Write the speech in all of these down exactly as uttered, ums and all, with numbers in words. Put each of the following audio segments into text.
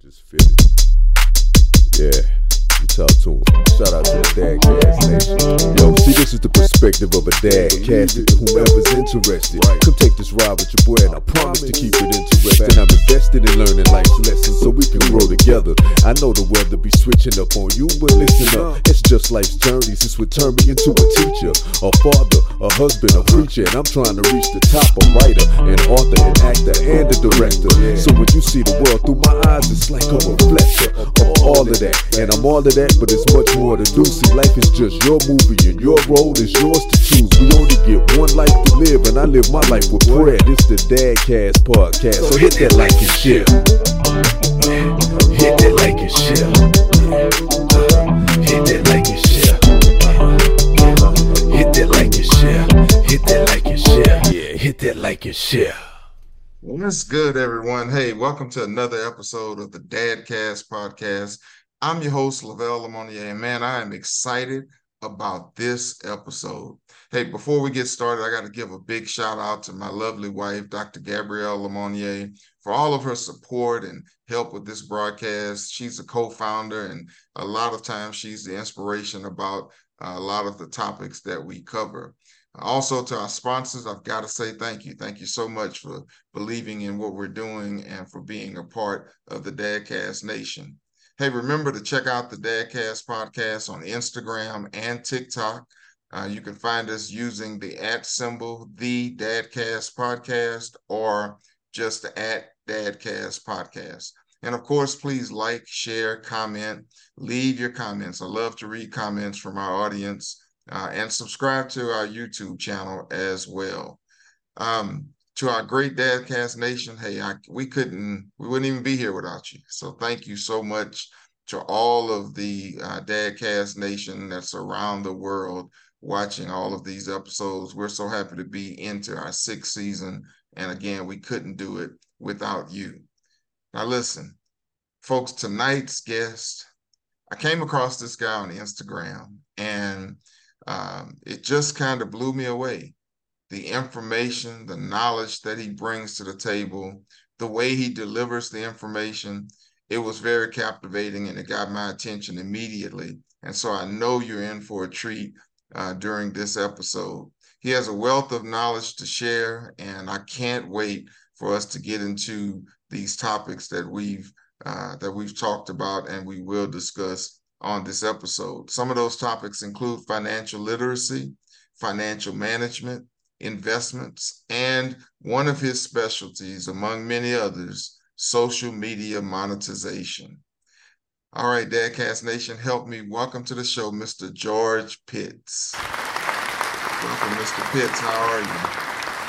just fitted. Yeah, you talk to him. Shout out to the Dadcast Nation. Yo, see, this is the perspective of a dad. Cast it to whomever's interested. Come take this ride with your boy, and I promise to keep it interesting. I'm invested in learning life's lessons so we can grow together. I know the weather be switching up on you, but listen up. It's just life's journeys. This would turn me into a teacher, a father, a husband, a preacher, and I'm trying to reach the top. A writer, an author, an actor, and a director. So when you see the world through my eyes, it's like a reflection of all of that. And I'm all of that, but it's much more to do. See, life is just your movie, and your role is yours to choose. We only get one life to live, and I live my life with prayer. This the Dadcast podcast, so hit that like and share. Hit that like and share. Hit that like and share. Hit that like and share. Hit that like and share. Yeah, hit that like and share. What's good, everyone? Hey, welcome to another episode of the Dadcast podcast. I'm your host, Lavelle Lemonnier, and man, I am excited about this episode. Hey, before we get started, I got to give a big shout out to my lovely wife, Doctor Gabrielle Lemonnier, for all of her support and help with this broadcast. She's a co-founder, and a lot of times she's the inspiration about uh, a lot of the topics that we cover. Also, to our sponsors, I've got to say thank you. Thank you so much for believing in what we're doing and for being a part of the Dadcast Nation. Hey, remember to check out the Dadcast podcast on Instagram and TikTok. Uh, you can find us using the at symbol, the Dadcast podcast, or just the at Dadcast podcast. And of course, please like, share, comment, leave your comments. I love to read comments from our audience, uh, and subscribe to our YouTube channel as well. Um, To our great Dadcast Nation, hey, I, we couldn't, we wouldn't even be here without you. So thank you so much to all of the uh, Dadcast Nation that's around the world watching all of these episodes. We're so happy to be into our sixth season. And again, we couldn't do it without you. Now listen, folks, tonight's guest, I came across this guy on Instagram, and um, it just kind of blew me away. The information, the knowledge that he brings to the table, the way he delivers the information, it was very captivating, and it got my attention immediately. And so I know you're in for a treat uh, during this episode. He has a wealth of knowledge to share, and I can't wait for us to get into these topics that we've uh, that we've talked about and we will discuss on this episode. Some of those topics include financial literacy, financial management, investments, and one of his specialties, among many others, social media monetization. All right, Dadcast Nation, help me welcome to the show, Mister George Pitts. Welcome, Mister Pitts. How are you?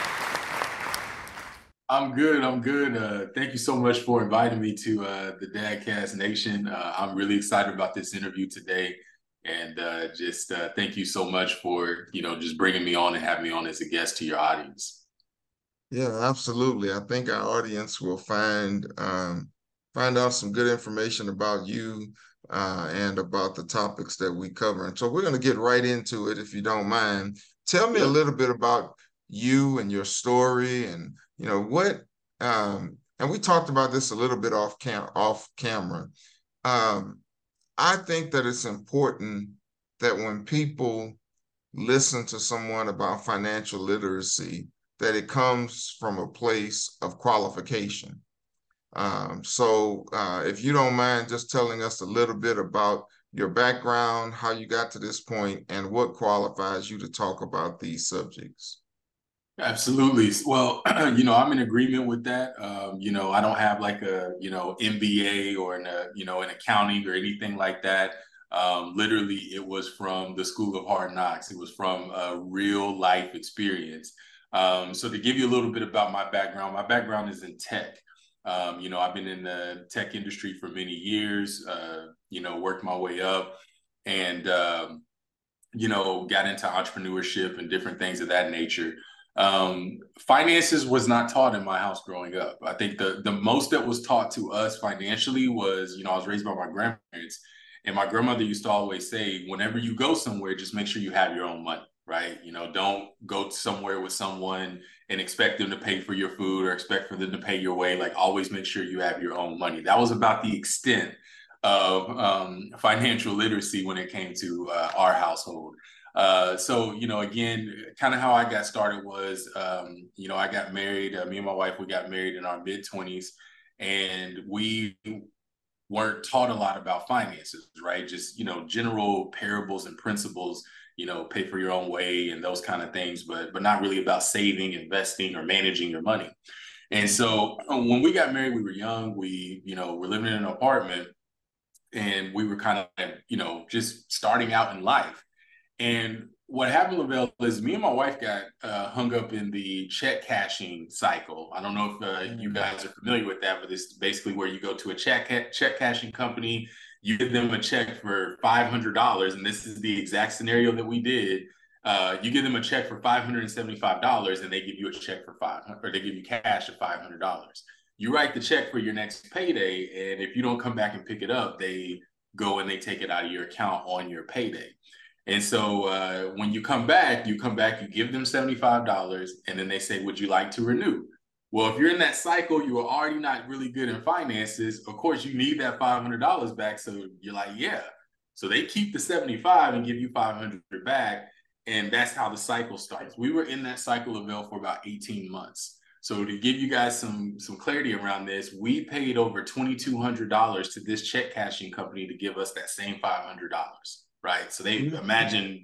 I'm good. I'm good. Uh, thank you so much for inviting me to uh, the Dadcast Nation. Uh, I'm really excited about this interview today. And uh, just uh, thank you so much for, you know, just bringing me on and having me on as a guest to your audience. Yeah, absolutely. I think our audience will find um, find out some good information about you uh, and about the topics that we cover. And so we're going to get right into it, if you don't mind. Tell me a little bit about you and your story, and you know what. Um, and we talked about this a little bit off cam off camera. Um, I think that it's important that when people listen to someone about financial literacy, that it comes from a place of qualification. Um, so uh, if you don't mind just telling us a little bit about your background, how you got to this point, and what qualifies you to talk about these subjects. Absolutely. Well, you know, I'm in agreement with that. Um, you know, I don't have like a, you know, M B A or in a, you know, in accounting or anything like that. Um, literally, it was from the School of Hard Knocks. It was from a real life experience. Um, so to give you a little bit about my background, my background is in tech. Um, you know, I've been in the tech industry for many years, uh, you know, worked my way up and, um, you know, got into entrepreneurship and different things of that nature. Um, finances was not taught in my house growing up. I think the, the most that was taught to us financially was, you know, I was raised by my grandparents, and my grandmother used to always say, whenever you go somewhere, just make sure you have your own money, right? You know, don't go somewhere with someone and expect them to pay for your food or expect for them to pay your way. Like, always make sure you have your own money. That was about the extent of um, financial literacy when it came to uh, our household. Uh, so, you know, again, kind of how I got started was, um, you know, I got married, uh, me and my wife, we got married in our mid twenties, and we weren't taught a lot about finances, right? Just, you know, general parables and principles, you know, pay for your own way and those kind of things, but, but not really about saving, investing, or managing your money. And so when we got married, we were young, we, you know, we're living in an apartment, and we were kind of, you know, just starting out in life. And what happened, Lavelle, is me and my wife got uh, hung up in the check cashing cycle. I don't know if uh, you guys are familiar with that, but it's basically where you go to a check ca- check cashing company, you give them a check for five hundred dollars, and this is the exact scenario that we did. Uh, you give them a check for five hundred seventy-five dollars, and they give you a check for five hundred, or they give you cash of five hundred dollars. You write the check for your next payday, and if you don't come back and pick it up, they go and they take it out of your account on your payday. And so uh, when you come back, you come back, you give them seventy-five dollars, and then they say, would you like to renew? Well, if you're in that cycle, you are already not really good in finances. Of course, you need that five hundred dollars back. So you're like, yeah. So they keep the seventy-five and give you five hundred back. And that's how the cycle starts. We were in that cycle of Lavelle for about eighteen months. So to give you guys some, some clarity around this, we paid over twenty-two hundred dollars to this check cashing company to give us that same five hundred dollars. Right. So they imagine,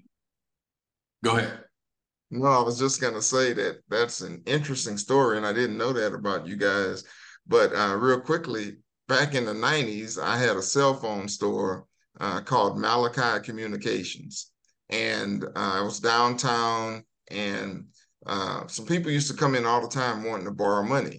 go ahead. No, I was just going to say that that's an interesting story, and I didn't know that about you guys. But uh, real quickly, back in the nineties, I had a cell phone store uh, called Malachi Communications. And uh, I was downtown, and uh, some people used to come in all the time wanting to borrow money.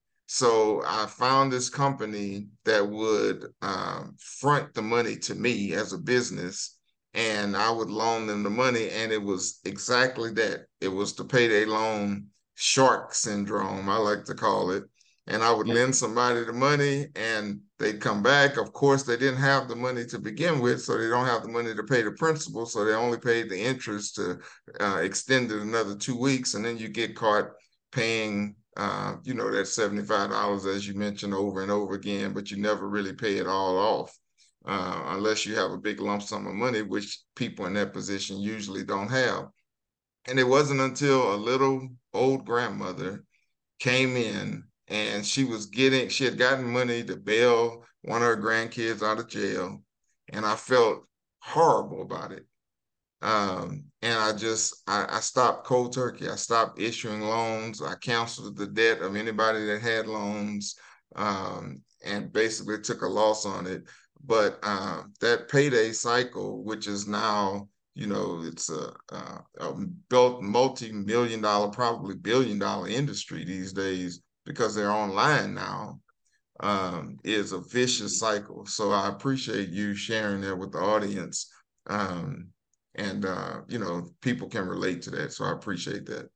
So I found this company that would um, front the money to me as a business, and I would loan them the money, and it was exactly that. It was the payday loan shark syndrome, I like to call it. And I would lend somebody the money, and they'd come back. Of course, they didn't have the money to begin with, so they don't have the money to pay the principal, so they only paid the interest to uh, extend it another two weeks, and then you get caught paying Uh, you know, that seventy-five dollars, as you mentioned, over and over again, but you never really pay it all off uh, unless you have a big lump sum of money, which people in that position usually don't have. And it wasn't until a little old grandmother came in, and she was getting, she had gotten money to bail one of her grandkids out of jail, and I felt horrible about it. Um, and I just, I, I stopped cold turkey. I stopped issuing loans. I canceled the debt of anybody that had loans, um, and basically took a loss on it. But uh, that payday cycle, which is now, you know, it's a, a, a built multi-million dollar, probably billion dollar industry these days because they're online now, um, is a vicious cycle. So I appreciate you sharing that with the audience. Um, And, uh, you know, people can relate to that. So I appreciate that.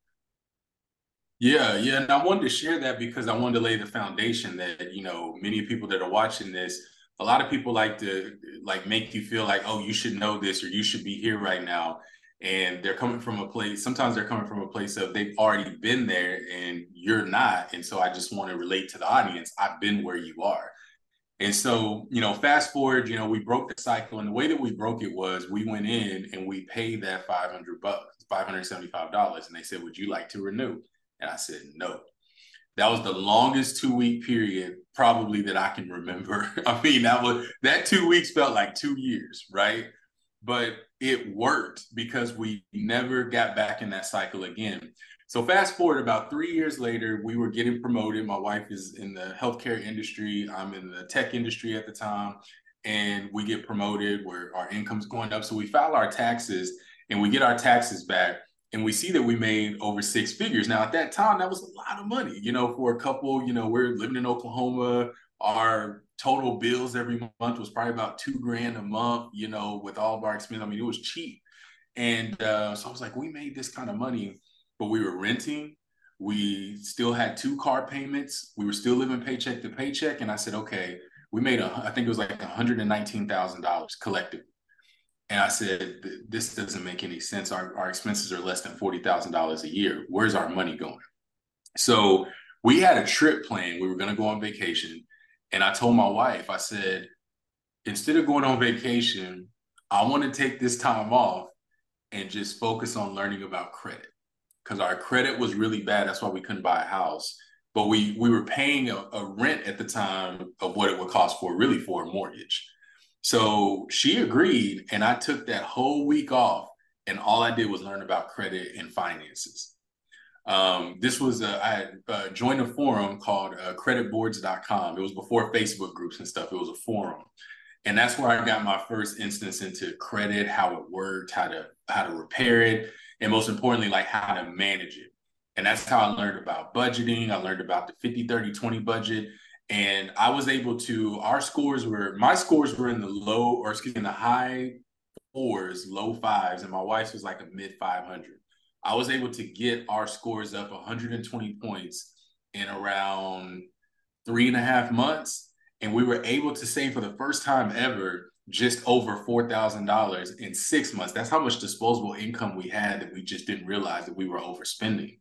Yeah, yeah. And I wanted to share that because I wanted to lay the foundation that, you know, many people that are watching this, a lot of people like to like make you feel like, oh, you should know this or you should be here right now. And they're coming from a place, sometimes they're coming from a place of they've already been there and you're not. And so I just want to relate to the audience. I've been where you are. And so, you know, fast forward, you know, we broke the cycle, and the way that we broke it was we went in and we paid that five hundred bucks, five hundred seventy-five dollars. And they said, would you like to renew? And I said, no. That was the longest two week period probably that I can remember. I mean, that was, that two weeks felt like two years, right? But it worked because we never got back in that cycle again. So fast forward about three years later, we were getting promoted. My wife is in the healthcare industry. I'm in the tech industry at the time. And we get promoted where our income's going up. So we file our taxes and we get our taxes back. And we see that we made over six figures. Now, at that time, that was a lot of money, you know, for a couple, you know, we're living in Oklahoma. Our total bills every month was probably about two grand a month, you know, with all of our expenses. I mean, it was cheap. And uh, so I was like, we made this kind of money. But we were renting, we still had two car payments, we were still living paycheck to paycheck. And I said, okay, we made, a, I think it was like one hundred nineteen thousand dollars collectively. And I said, this doesn't make any sense. Our, our expenses are less than forty thousand dollars a year. Where's our money going? So we had a trip planned. We were going to go on vacation. And I told my wife, I said, instead of going on vacation, I want to take this time off and just focus on learning about credit, because our credit was really bad. That's why we couldn't buy a house. But we we were paying a, a rent at the time of what it would cost for really for a mortgage. So she agreed, and I took that whole week off, and all I did was learn about credit and finances. Um, this was, a, I had uh, joined a forum called uh, credit boards dot com. It was before Facebook groups and stuff. It was a forum. And that's where I got my first instance into credit, how it worked, how to how to repair it, and most importantly, like how to manage it. And that's how I learned about budgeting. I learned about the fifty, thirty, twenty budget. And I was able to, our scores were, my scores were in the low, or excuse me, in the high fours, low fives, and my wife's was like a mid five hundred. I was able to get our scores up one hundred twenty points in around three and a half months. And we were able to save for the first time ever just over four thousand dollars in six months. That's how much disposable income we had that we just didn't realize that we were overspending.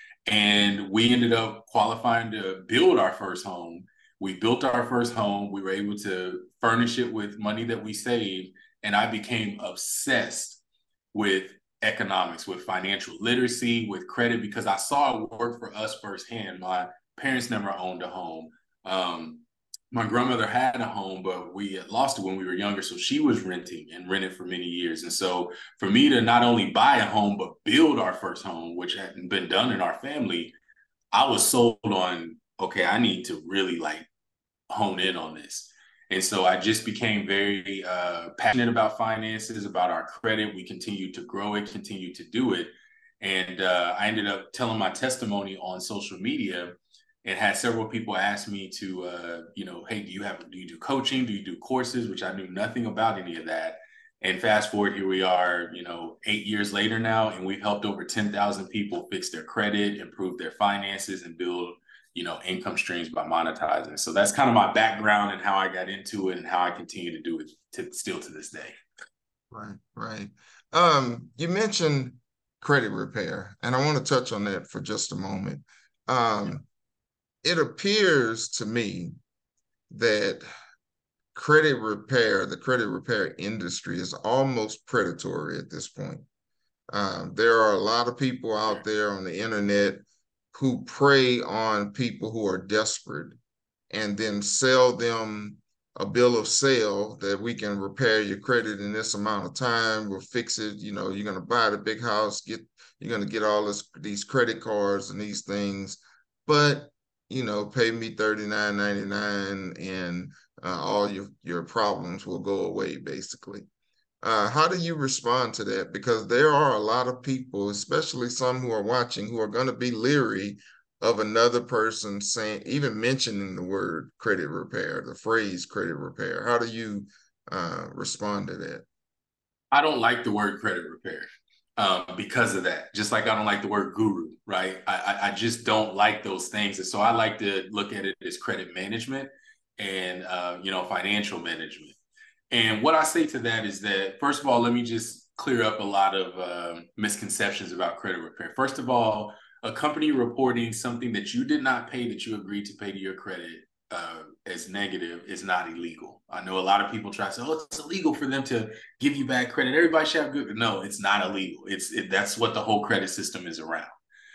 And we ended up qualifying to build our first home. We built our first home. We were able to furnish it with money that we saved. And I became obsessed with economics, with financial literacy, with credit, because I saw it work for us firsthand. My parents never owned a home. Um, my grandmother had a home, but we had lost it when we were younger. So she was renting and rented for many years. And so for me to not only buy a home, but build our first home, which hadn't been done in our family, I was sold on, okay, I need to really like hone in on this. And so I just became very uh, passionate about finances, about our credit. We continued to grow it, continued to do it. And uh, I ended up telling my testimony on social media, and had several people ask me to, uh, you know, hey, do you have, do you do coaching? Do you do courses? Which I knew nothing about any of that. And fast forward, here we are, you know, eight years later now, and we've helped over ten thousand people fix their credit, improve their finances, and build, you know, income streams by monetizing. So that's kind of my background and how I got into it and how I continue to do it to, still to this day. Right, right. Um, you mentioned credit repair, and I want to touch on that for just a moment. Um, yeah. It appears to me that credit repair, the credit repair industry is almost predatory at this point. Um, there are a lot of people out there on the internet who prey on people who are desperate and then sell them a bill of sale that we can repair your credit in this amount of time. We'll fix it. You know, you're going to buy the big house, get, you're going to get all this, these credit cards and these things, but you know, pay me thirty-nine ninety-nine and uh, all your, your problems will go away, basically. Uh, how do you respond to that? Because there are a lot of people, especially some who are watching, who are going to be leery of another person saying, even mentioning the word credit repair, the phrase credit repair. How do you uh, respond to that? I don't like the word credit repair. Um, because of that, just like I don't like the word guru, right? I, I just don't like those things. And so I like to look at it as credit management and, uh, you know, financial management. And what I say to that is that, first of all, let me just clear up a lot of um, misconceptions about credit repair. First of all, a company reporting something that you did not pay, that you agreed to pay to your credit uh, as negative is not illegal. I know a lot of people try to say, oh, it's illegal for them to give you bad credit. Everybody should have good. No, it's not illegal. It's it, that's what the whole credit system is around.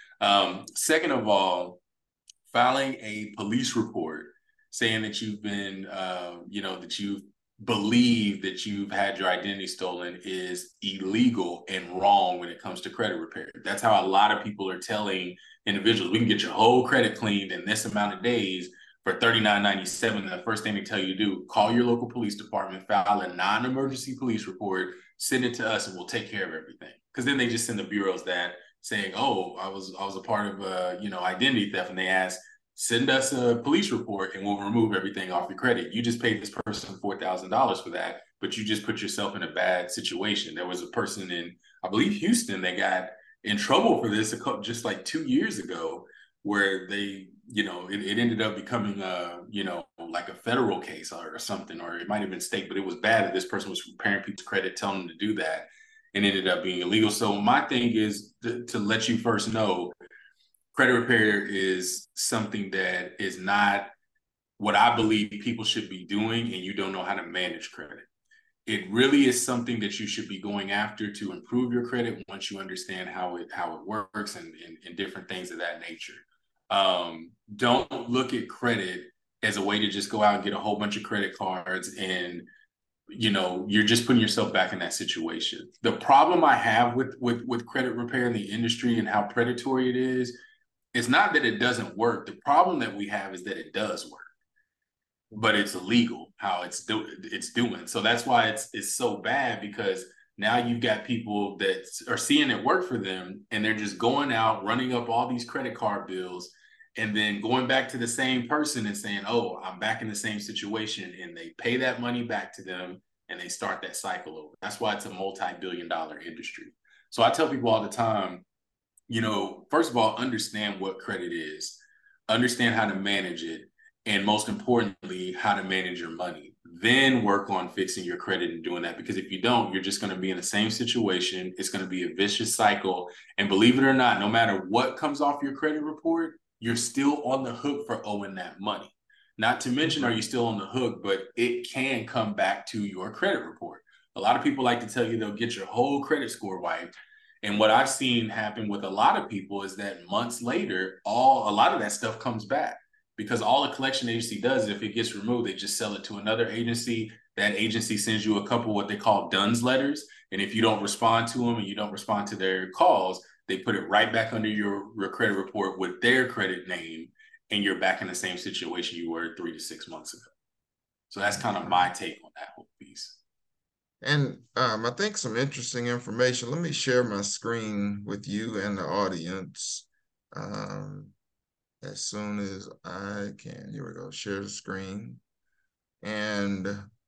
Um, second of all, filing a police report saying that you've been, uh, you know, that you believe that you've had your identity stolen is illegal and wrong when it comes to credit repair. That's how a lot of people are telling individuals, we can get your whole credit cleaned in this amount of days for thirty-nine ninety-seven. The first thing they tell you to do, call your local police department, file a non-emergency police report, send it to us, and we'll take care of everything. Because then they just send the bureaus that saying, oh, I was I was a part of uh, you know, identity theft, and they ask, send us a police report and we'll remove everything off your credit. You just paid this person four thousand dollars for that, but you just put yourself in a bad situation. There was a person in, I believe, Houston that got in trouble for this just like two years ago, where they you know, it, it ended up becoming a, you know, like a federal case or, or something, or it might have been state, but it was bad that this person was repairing people's credit, telling them to do that, and ended up being illegal. So my thing is to, to let you first know, credit repair is something that is not what I believe people should be doing, and you don't know how to manage credit. It really is something that you should be going after to improve your credit once you understand how it how it works and, and, and different things of that nature. Um, don't look at credit as a way to just go out and get a whole bunch of credit cards and, you know, you're just putting yourself back in that situation. The problem I have with with with credit repair in the industry and how predatory it is, it's not that it doesn't work. The problem that we have is that it does work, but it's illegal how it's do it's doing. So that's why it's it's so bad, because now you've got people that are seeing it work for them, and they're just going out, running up all these credit card bills, and then going back to the same person and saying, oh, I'm back in the same situation, and they pay that money back to them, and they start that cycle over. That's why it's a multi-billion dollar industry. So I tell people all the time, you know, first of all, understand what credit is, understand how to manage it, and most importantly, how to manage your money. Then work on fixing your credit and doing that, because if you don't, you're just going to be in the same situation. It's going to be a vicious cycle. And believe it or not, no matter what comes off your credit report, you're still on the hook for owing that money. Not to mention, are you still on the hook, but it can come back to your credit report. A lot of people like to tell you they'll get your whole credit score wiped. And what I've seen happen with a lot of people is that months later, all a lot of that stuff comes back, because all a collection agency does is if it gets removed, they just sell it to another agency. That agency sends you a couple what they call Duns letters. And if you don't respond to them and you don't respond to their calls, they put it right back under your, your credit report with their credit name, and you're back in the same situation you were three to six months ago. So that's kind of my take on that whole piece. And um, I think some interesting information. Let me share my screen with you and the audience. Um, as soon as I can. Here we go, share the screen. And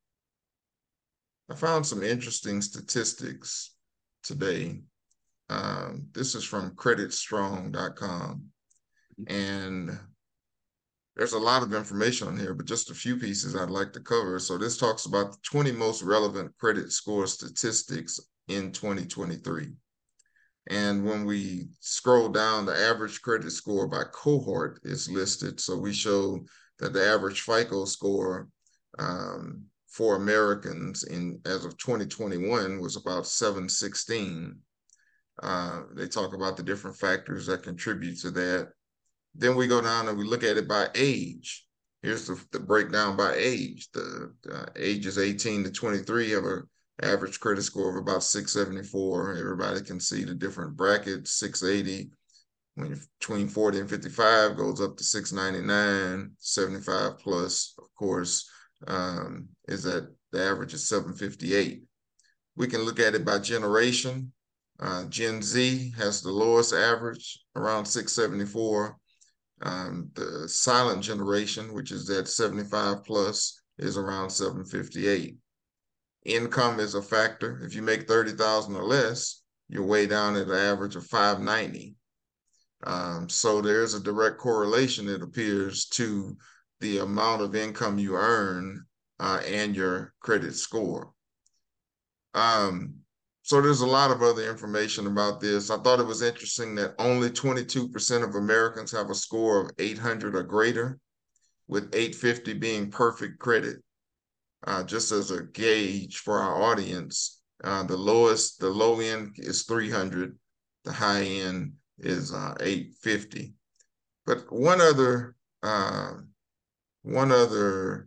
I found some interesting statistics today. Um, this is from credit strong dot com. And there's a lot of information on here, but just a few pieces I'd like to cover. So this talks about the twenty most relevant credit score statistics in twenty twenty-three. And when we scroll down, the average credit score by cohort is listed. So we show that the average FICO score um, for Americans in as of twenty twenty-one was about seven sixteen. Uh, they talk about the different factors that contribute to that. Then we go down and we look at it by age. Here's the, the breakdown by age. The uh, ages eighteen to twenty-three have a average credit score of about six seventy-four. Everybody can see the different brackets. six eighty, when you're between forty and fifty-five, goes up to six ninety-nine. seventy-five plus, of course, um, is that the average is seven fifty-eight. We can look at it by generation. Uh, Gen Z has the lowest average, around six seventy-four. Um, the silent generation, which is at seventy-five plus, is around seven fifty-eight. Income is a factor. If you make thirty thousand or less, you're way down at an average of five ninety. Um, so there's a direct correlation, it appears, to the amount of income you earn uh, and your credit score. Um, so there's a lot of other information about this. I thought it was interesting that only twenty-two percent of Americans have a score of eight hundred or greater, with eight fifty being perfect credit. Uh, just as a gauge for our audience, uh, the lowest, the low end is three hundred, the high end is uh, eight fifty. But one other, uh, one other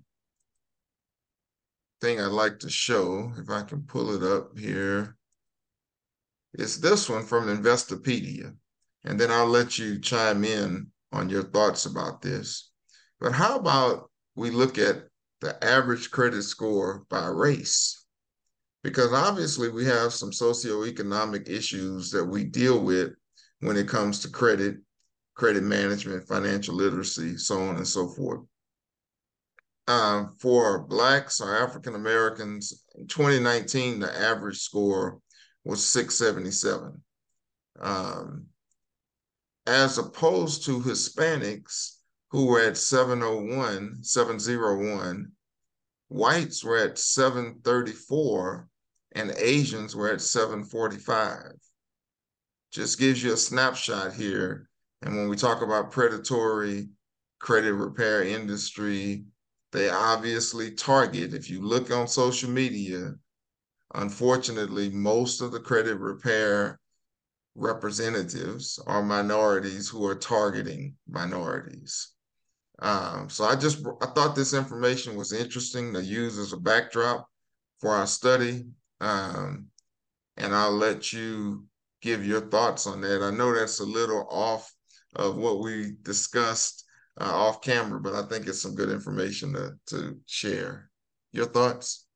thing I'd like to show, if I can pull it up here, is this one from Investopedia. And then I'll let you chime in on your thoughts about this. But how about we look at the average credit score by race? Because obviously we have some socioeconomic issues that we deal with when it comes to credit, credit management, financial literacy, so on and so forth. Uh, for Blacks or African Americans, in twenty nineteen, the average score was six seventy-seven. Um, as opposed to Hispanics, who were at seven oh one, seven oh one. Whites were at seven thirty-four, and Asians were at seven forty-five. Just gives you a snapshot here. And when we talk about predatory credit repair industry, they obviously target, if you look on social media, unfortunately, most of the credit repair representatives are minorities who are targeting minorities. Um, so I just, I thought this information was interesting to use as a backdrop for our study. Um, and I'll let you give your thoughts on that. I know that's a little off of what we discussed uh, off camera, but I think it's some good information to, to share. Your thoughts?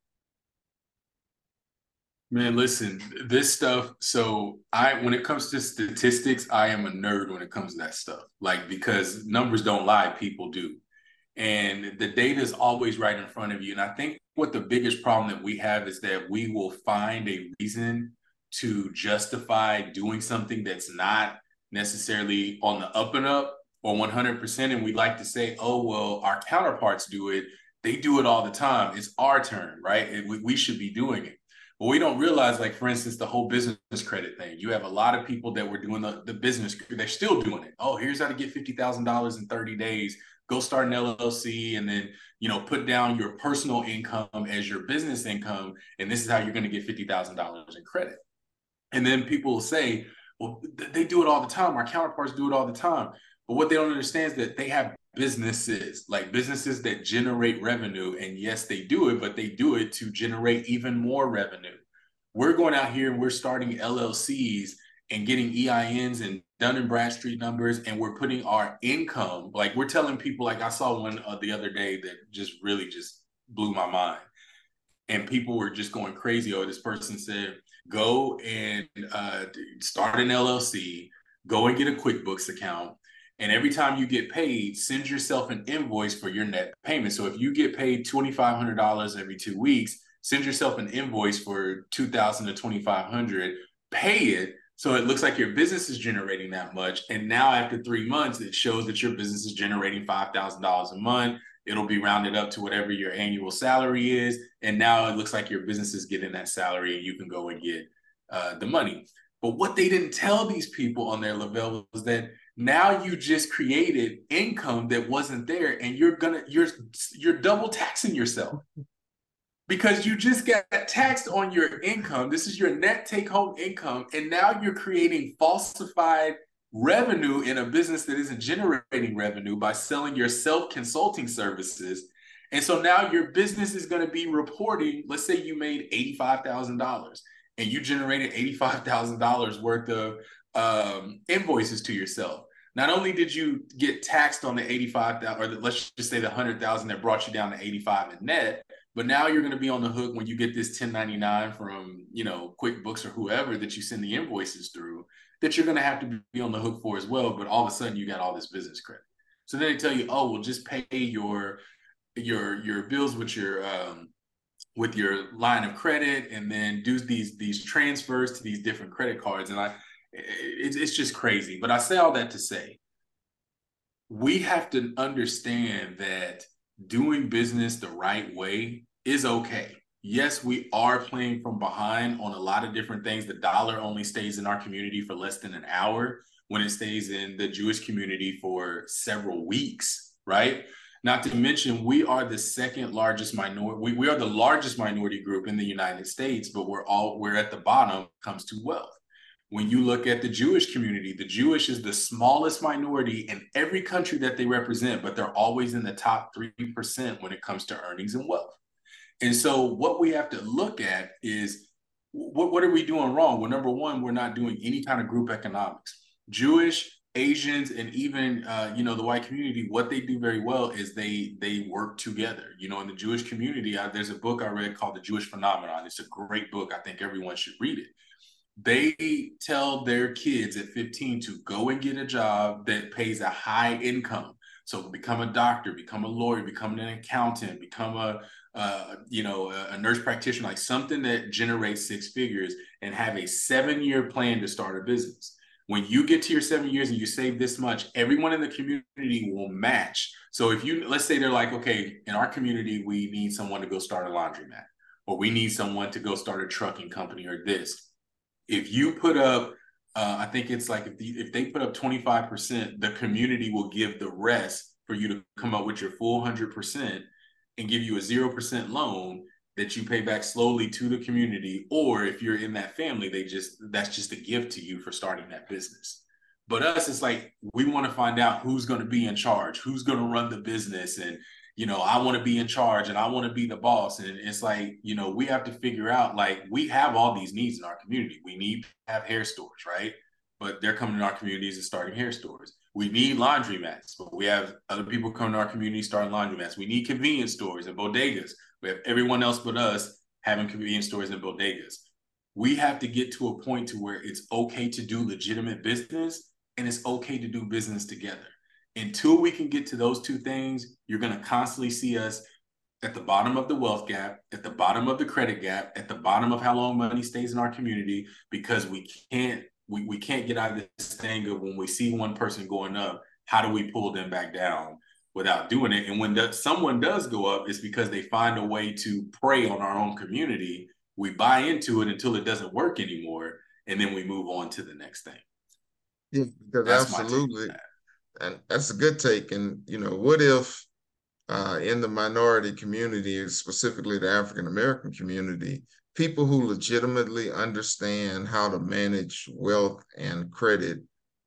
Man, listen, this stuff. So I, when it comes to statistics, I am a nerd when it comes to that stuff. Like, because numbers don't lie, people do. And the data is always right in front of you. And I think what the biggest problem that we have is that we will find a reason to justify doing something that's not necessarily on the up and up or one hundred percent. And we like to say, oh, well, our counterparts do it. They do it all the time. It's our turn, right? We, we should be doing it. But we don't realize, like, for instance, the whole business credit thing. You have a lot of people that were doing the, the business, they're still doing it. Oh, here's how to get fifty thousand dollars in thirty days. Go start an L L C and then, you know, put down your personal income as your business income. And this is how you're going to get fifty thousand dollars in credit. And then people will say, well, they do it all the time. Our counterparts do it all the time. But what they don't understand is that they have businesses, like businesses that generate revenue. And yes, they do it, but they do it to generate even more revenue. We're going out here and we're starting L L Cs and getting E I Ns and Dun and Bradstreet numbers, and we're putting our income, like we're telling people, like I saw one uh, the other day that just really just blew my mind. And people were just going crazy. Oh, this person said, go and uh, start an L L C, go and get a QuickBooks account. And every time you get paid, send yourself an invoice for your net payment. So if you get paid two thousand five hundred dollars every two weeks, send yourself an invoice for two thousand dollars to two thousand five hundred dollars, pay it. So it looks like your business is generating that much. And now after three months, it shows that your business is generating five thousand dollars a month. It'll be rounded up to whatever your annual salary is. And now it looks like your business is getting that salary and you can go and get uh, the money. But what they didn't tell these people on their Lavelle was that now you just created income that wasn't there, and you're gonna you're you're double taxing yourself because you just got taxed on your income. This is your net take-home income, and now you're creating falsified revenue in a business that isn't generating revenue by selling your self-consulting services. And so now your business is going to be reporting, let's say you made eighty-five thousand dollars and you generated eighty-five thousand dollars worth of um, invoices to yourself. Not only did you get taxed on the eighty-five thousand, or the, let's just say the one hundred thousand that brought you down to eighty-five in net, but now you're going to be on the hook when you get this ten ninety-nine from, you know, QuickBooks or whoever that you send the invoices through, that you're going to have to be on the hook for as well. But all of a sudden you got all this business credit. So then they tell you, oh, well, just pay your your your bills with your um, with your line of credit, and then do these these transfers to these different credit cards. And I, it's it's just crazy. But I say all that to say, we have to understand that doing business the right way is okay. Yes, we are playing from behind on a lot of different things. The dollar only stays in our community for less than an hour when it stays in the Jewish community for several weeks, right? Not to mention, we are the second largest minority. We, we are the largest minority group in the United States, but we're all we're at the bottom when it comes to wealth. When you look at the Jewish community, the Jewish is the smallest minority in every country that they represent, but they're always in the top three percent when it comes to earnings and wealth. And so what we have to look at is, what, what are we doing wrong? Well, number one, we're not doing any kind of group economics. Jewish, Asians, and even, uh, you know, the white community, what they do very well is they they work together. You know, in the Jewish community, I, there's a book I read called The Jewish Phenomenon. It's a great book. I think everyone should read it. They tell their kids at fifteen to go and get a job that pays a high income. So become a doctor, become a lawyer, become an accountant, become a, uh, you know, a, a nurse practitioner, like something that generates six figures, and have a seven-year plan to start a business. When you get to your seven years and you save this much, everyone in the community will match. So if you, let's say they're like, okay, in our community, we need someone to go start a laundromat, or we need someone to go start a trucking company or this. If you put up, uh, I think it's like if, the, if they put up twenty-five percent, the community will give the rest for you to come up with your full one hundred percent and give you a zero percent loan that you pay back slowly to the community. Or if you're in that family, they just, that's just a gift to you for starting that business. But us, it's like, we want to find out who's going to be in charge, who's going to run the business. And, you know, I want to be in charge and I want to be the boss. And it's like, you know, we have to figure out, like, we have all these needs in our community. We need to have hair stores, right? But they're coming to our communities and starting hair stores. We need laundromats, but we have other people coming to our community starting laundromats. We need convenience stores and bodegas. We have everyone else but us having convenience stores and bodegas. We have to get to a point to where it's okay to do legitimate business and it's okay to do business together. Until we can get to those two things, you're going to constantly see us at the bottom of the wealth gap, at the bottom of the credit gap, at the bottom of how long money stays in our community, because we can't we, we can't get out of this thing of when we see one person going up, how do we pull them back down without doing it? And when the, someone does go up, it's because they find a way to prey on our own community. We buy into it until it doesn't work anymore, and then we move on to the next thing. Yeah, because that's absolutely, that. And that's a good take. And, you know, what if uh, in the minority community, specifically the African-American community, people who legitimately understand how to manage wealth and credit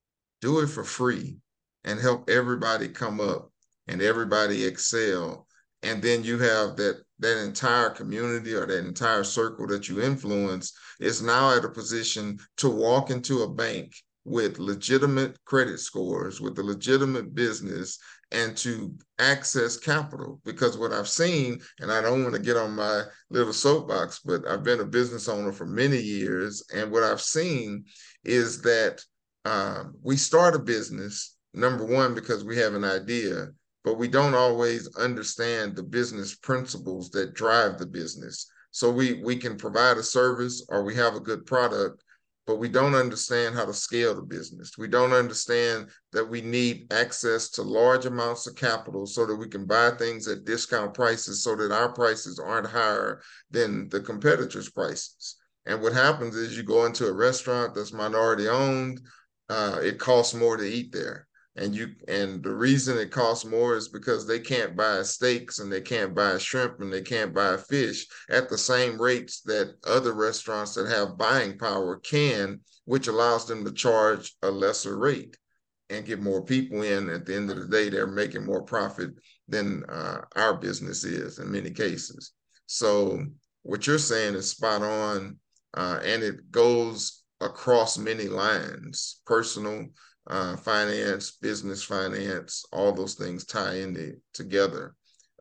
do it for free and help everybody come up and everybody excel. And then you have that that entire community or that entire circle that you influence is now at a position to walk into a bank with legitimate credit scores, with a legitimate business, and to access capital. Because what I've seen, and I don't want to get on my little soapbox, but I've been a business owner for many years, and what I've seen is that um, we start a business, number one, because we have an idea, but we don't always understand the business principles that drive the business. So we we can provide a service or we have a good product, but we don't understand how to scale the business. We don't understand that we need access to large amounts of capital so that we can buy things at discount prices so that our prices aren't higher than the competitors' prices. And what happens is you go into a restaurant that's minority owned, uh, it costs more to eat there. And you and the reason it costs more is because they can't buy steaks and they can't buy shrimp and they can't buy fish at the same rates that other restaurants that have buying power can, which allows them to charge a lesser rate and get more people in. At the end of the day, they're making more profit than uh, our business is in many cases. So what you're saying is spot on, uh, and it goes across many lines: personal, Uh, finance, business finance, all those things tie in the, together.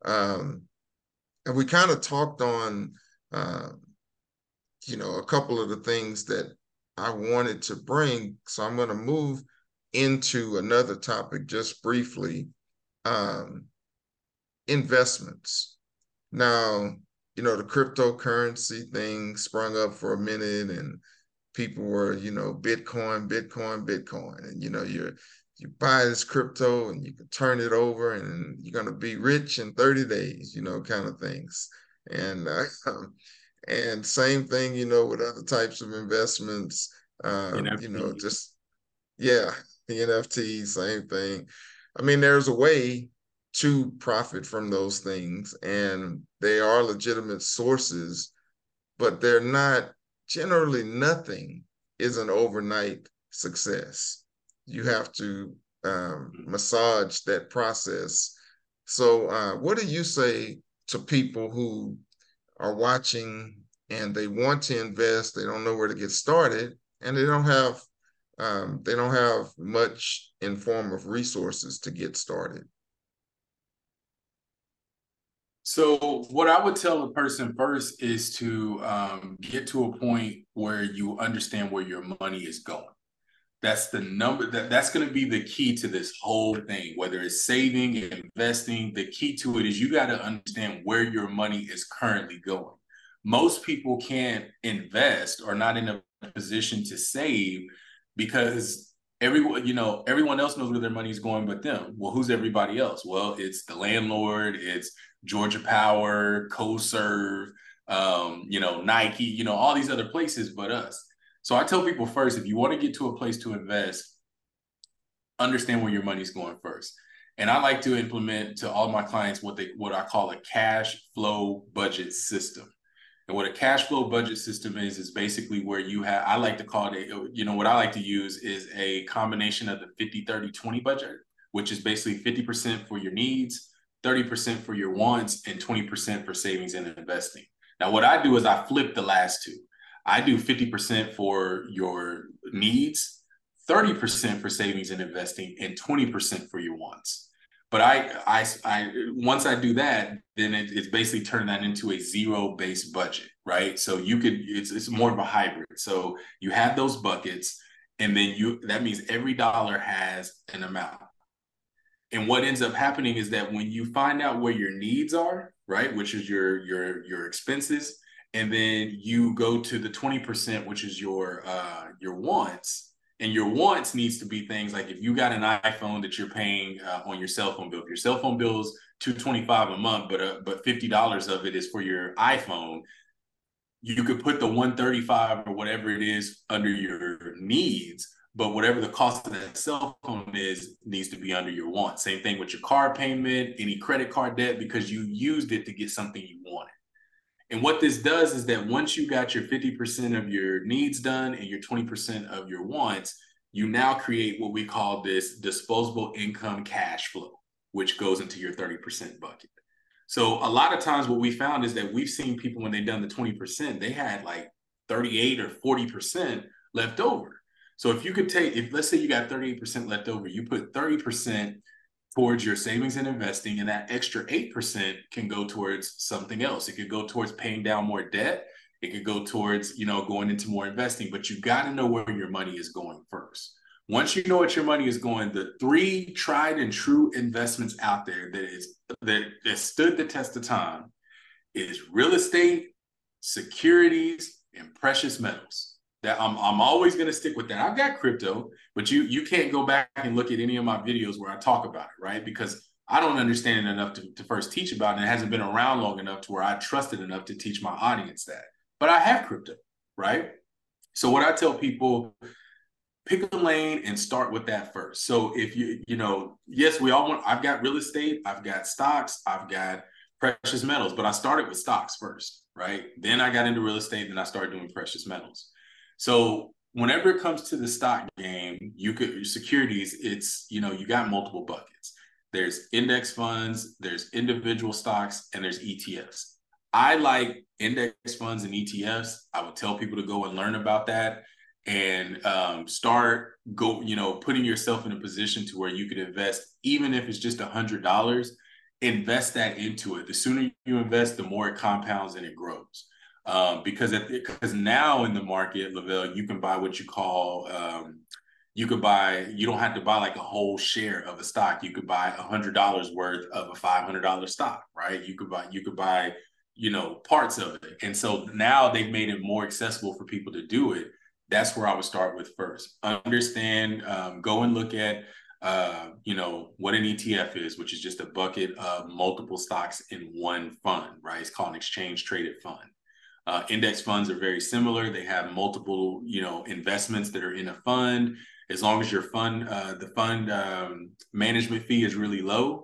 Um, and we kind of talked on, uh, you know, a couple of the things that I wanted to bring. So I'm going to move into another topic just briefly, um, investments. Now, you know, the cryptocurrency thing sprung up for a minute, and people were, you know, Bitcoin, Bitcoin, Bitcoin. And, you know, you're, you buy this crypto and you can turn it over and you're going to be rich in thirty days, you know, kind of things. And, uh, and same thing, you know, with other types of investments, um, you know, just, yeah, the N F Ts, same thing. I mean, there's a way to profit from those things and they are legitimate sources, but they're not. Generally, nothing is an overnight success. You have to um, massage that process. So uh, what do you say to people who are watching and they want to invest, they don't know where to get started, and they don't have um, they don't have much in form of resources to get started? So what I would tell a person first is to um, get to a point where you understand where your money is going. That's the number that that's going to be the key to this whole thing, whether it's saving, investing. The key to it is you got to understand where your money is currently going. Most people can't invest or not in a position to save because everyone, you know, everyone else knows where their money is going but them. Well, who's everybody else? Well, it's the landlord, it's Georgia Power, CoServe, um, you know, Nike, you know, all these other places but us. So I tell people first, if you want to get to a place to invest, understand where your money's going first. And I like to implement to all my clients what they what I call a cash flow budget system. And what a cash flow budget system is, is basically where you have, I like to call it, a, you know, what I like to use is a combination of the fifty, thirty, twenty budget, which is basically fifty percent for your needs, thirty percent for your wants, and twenty percent for savings and investing. Now, what I do is I flip the last two. I do fifty percent for your needs, thirty percent for savings and investing, and twenty percent for your wants. But I, I, I, once I do that, then it, it's basically turning that into a zero-based budget, right? So you could, it's, it's more of a hybrid. So you have those buckets, and then you, that means every dollar has an amount. And what ends up happening is that when you find out where your needs are, right, which is your, your, your expenses, and then you go to the twenty percent, which is your, uh, your wants. And your wants needs to be things like if you got an iPhone that you're paying uh, on your cell phone bill, if your cell phone bill is two hundred twenty-five dollars a month, but uh, but fifty dollars of it is for your iPhone, you could put the one hundred thirty-five dollars or whatever it is under your needs, but whatever the cost of that cell phone is needs to be under your wants. Same thing with your car payment, any credit card debt, because you used it to get something you wanted. And what this does is that once you got your fifty percent of your needs done and your twenty percent of your wants, you now create what we call this disposable income cash flow, which goes into your thirty percent bucket. So a lot of times what we found is that we've seen people when they've done the twenty percent, they had like thirty-eight or forty percent left over. So if you could take, if let's say you got thirty-eight percent left over, you put thirty percent towards your savings and investing, and that extra eight percent can go towards something else. It could go towards paying down more debt. It could go towards, you know, going into more investing, but you got to know where your money is going first. Once you know what your money is going, the three tried and true investments out there that is that, that stood the test of time is real estate, securities, and precious metals. That I'm, I'm always going to stick with that. I've got crypto, but you you can't go back and look at any of my videos where I talk about it, right? Because I don't understand it enough to, to first teach about it. And it hasn't been around long enough to where I trusted enough to teach my audience that. But I have crypto, right? So what I tell people, pick a lane and start with that first. So if you, you know, yes, we all want, I've got real estate, I've got stocks, I've got precious metals, but I started with stocks first, right? Then I got into real estate, then I started doing precious metals. So whenever it comes to the stock game, you could securities, it's, you know, you got multiple buckets. There's index funds, there's individual stocks, and there's E T Fs. I like index funds and E T Fs. I would tell people to go and learn about that and um, start go, you know, putting yourself in a position to where you could invest, even if it's just a hundred dollars, invest that into it. The sooner you invest, the more it compounds and it grows. Um, because at, because now in the market, Lavelle, you can buy what you call, um, you could buy, you don't have to buy like a whole share of a stock. You could buy a hundred dollars worth of a five hundred dollar stock, right? You could buy, you could buy, you know, parts of it. And so now they've made it more accessible for people to do it. That's where I would start with first. Understand, um, go and look at, uh, you know, what an E T F is, which is just a bucket of multiple stocks in one fund, right? It's called an exchange traded fund. Uh, index funds are very similar. They have multiple, you know, investments that are in a fund. As long as your fund, uh, the fund um, management fee is really low,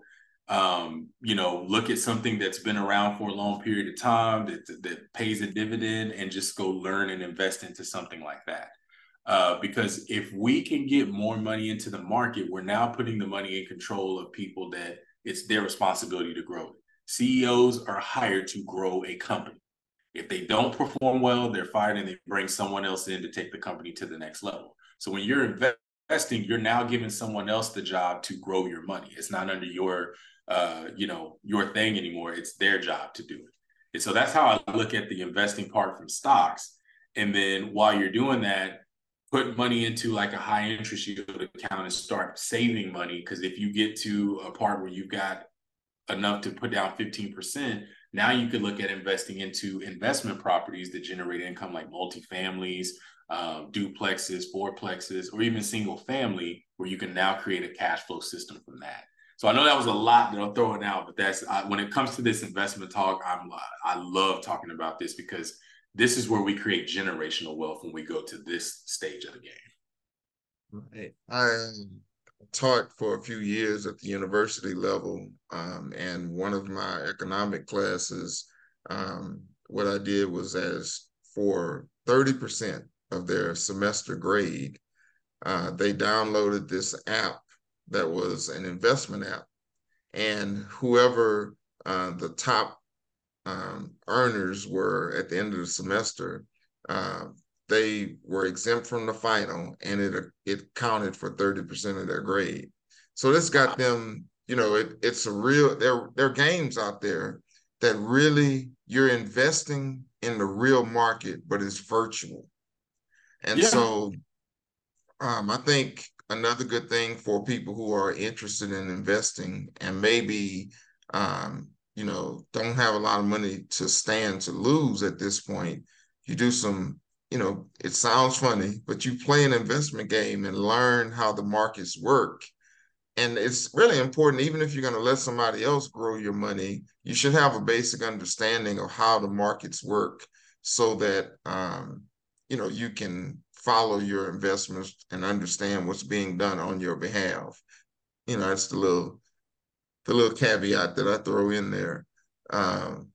um, you know, look at something that's been around for a long period of time that, that pays a dividend and just go learn and invest into something like that. Uh, because if we can get more money into the market, we're now putting the money in control of people that it's their responsibility to grow it. C E Os are hired to grow a company. If they don't perform well, they're fired and they bring someone else in to take the company to the next level. So when you're investing, you're now giving someone else the job to grow your money. It's not under your, uh, you know, your thing anymore. It's their job to do it. And so that's how I look at the investing part from stocks. And then while you're doing that, put money into like a high interest yield account and start saving money. Because if you get to a part where you've got enough to put down fifteen percent, Now you could look at investing into investment properties that generate income like multifamilies, um, duplexes, fourplexes, or even single family, where you can now create a cash flow system from that. So I know that was a lot that I'm throwing out, but that's I, when it comes to this investment talk, I'm I love talking about this because this is where we create generational wealth when we go to this stage of the game. Right. I taught for a few years at the university level, um, and one of my economic classes, um, what I did was, as for thirty percent of their semester grade, uh, they downloaded this app that was an investment app, and whoever uh, the top um, earners were at the end of the semester, uh, they were exempt from the final, and it it counted for thirty percent of their grade. So this got them, you know, it it's a real, there, there are games out there that really, you're investing in the real market, but it's virtual. And yeah. so um, I think another good thing for people who are interested in investing and maybe, um, you know, don't have a lot of money to stand to lose at this point, you do some, you know, it sounds funny, but you play an investment game and learn how the markets work. And it's really important, even if you're going to let somebody else grow your money, you should have a basic understanding of how the markets work so that, um, you know, you can follow your investments and understand what's being done on your behalf. You know, that's the little, the little caveat that I throw in there. Um,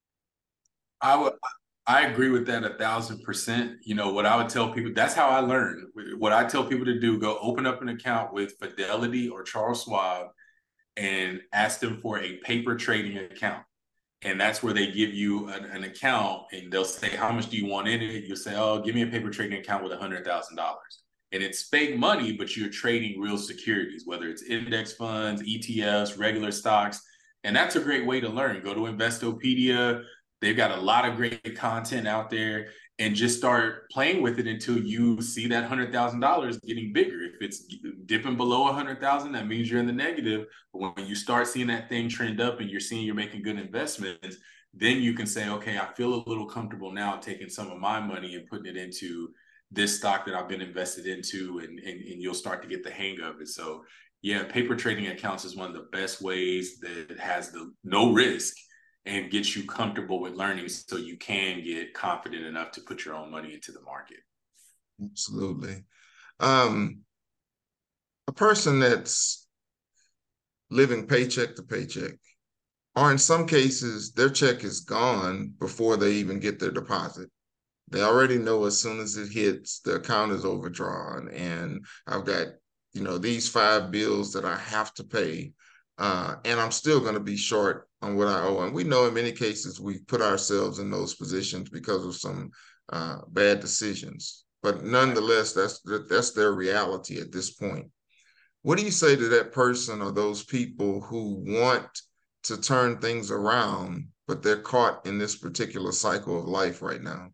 I would, I agree with that a thousand percent. You know, what I would tell people, that's how I learned. What I tell people to do, go open up an account with Fidelity or Charles Schwab and ask them for a paper trading account. And that's where they give you an, an account and they'll say, how much do you want in it? You'll say, oh, give me a paper trading account with one hundred thousand dollars. And it's fake money, but you're trading real securities, whether it's index funds, E T Fs, regular stocks. And that's a great way to learn. Go to Investopedia. They've got a lot of great content out there, and just start playing with it until you see that one hundred thousand dollars getting bigger. If it's dipping below one hundred thousand dollars, that means you're in the negative. But when you start seeing that thing trend up and you're seeing you're making good investments, then you can say, okay, I feel a little comfortable now taking some of my money and putting it into this stock that I've been invested into, and, and, and you'll start to get the hang of it. So yeah, paper trading accounts is one of the best ways that has the no risk and gets you comfortable with learning so you can get confident enough to put your own money into the market. Absolutely. Um, a person that's living paycheck to paycheck, or in some cases, their check is gone before they even get their deposit. They already know as soon as it hits, the account is overdrawn, and I've got, you know, these five bills that I have to pay, uh, and I'm still going to be short on what I owe. And we know in many cases we put ourselves in those positions because of some uh, bad decisions. But nonetheless, that's that's their reality at this point. What do you say to that person or those people who want to turn things around, but they're caught in this particular cycle of life right now?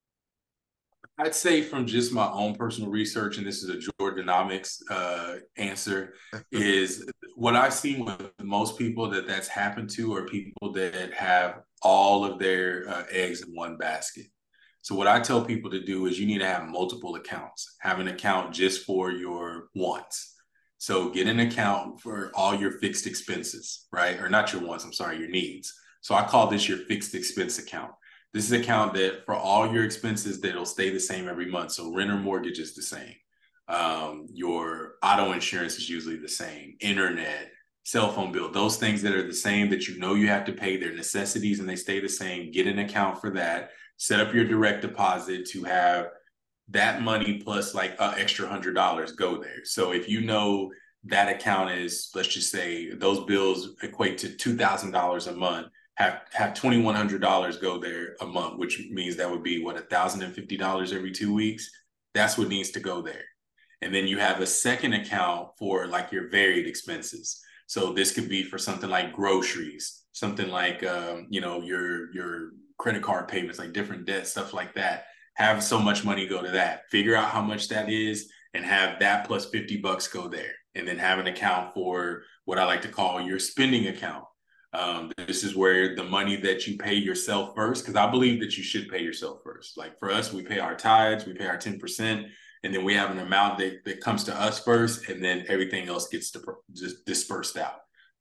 I'd say from just my own personal research, and this is a Jordanomics uh, answer, is what I've seen with most people that that's happened to are people that have all of their uh, eggs in one basket. So what I tell people to do is you need to have multiple accounts. Have an account just for your wants. So get an account for all your fixed expenses, right? Or not your wants, I'm sorry, your needs. So I call this your fixed expense account. This is an account that for all your expenses, that'll stay the same every month. So rent or mortgage is the same. Um, your auto insurance is usually the same. Internet, cell phone bill, those things that are the same that you know you have to pay, they're necessities and they stay the same. Get an account for that. Set up your direct deposit to have that money plus like an extra one hundred dollars go there. So if you know that account is, let's just say those bills equate to two thousand dollars a month, have have two thousand one hundred dollars go there a month, which means that would be what, one thousand fifty dollars every two weeks. That's what needs to go there. And then you have a second account for like your varied expenses. So this could be for something like groceries, something like um, you know, your your credit card payments, like different debt, stuff like that. Have so much money go to that. Figure out how much that is and have that plus fifty bucks go there. And then have an account for what I like to call your spending account. Um, this is where the money that you pay yourself first, because I believe that you should pay yourself first. Like for us, we pay our tithes, we pay our ten percent, and then we have an amount that, that comes to us first, and then everything else gets just dispersed out.